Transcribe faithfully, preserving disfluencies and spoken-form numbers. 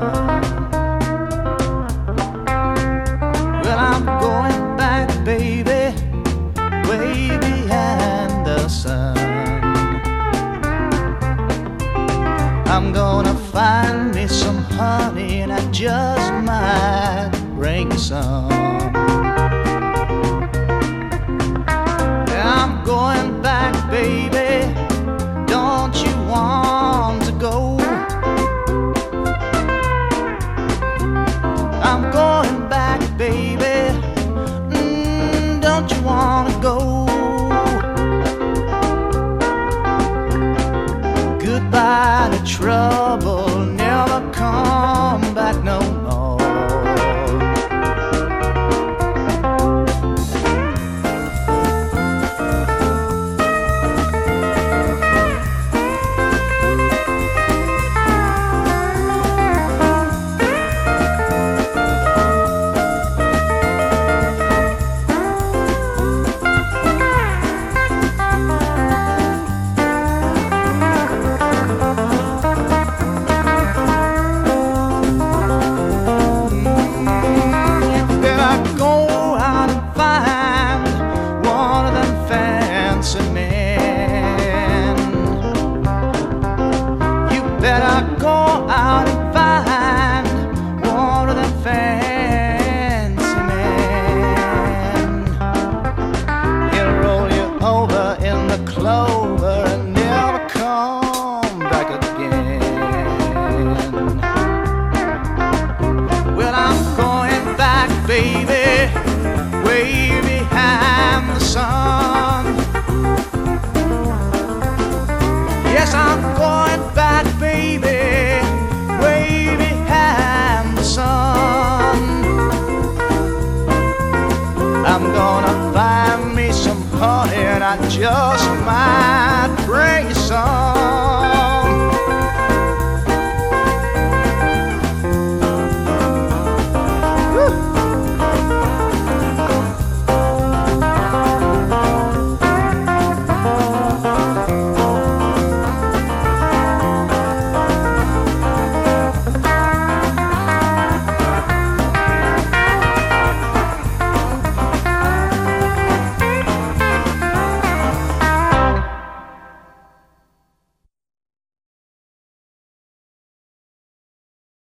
Well, I'm going back, baby, way behind the sun. I'm gonna find me some honey, and I just might bring some. I'm going back, baby, don't you want to go? I'm going back, baby, mm, don't you want to go? Goodbye to trouble, never come back no more. Better go out and find one of them fancy men. He'll roll you over in the clover and never come back again. Well, I'm going back, baby, way behind the sun. Yes, I'm going back, baby, way behind the sun. I'm gonna find me some honey, and I just might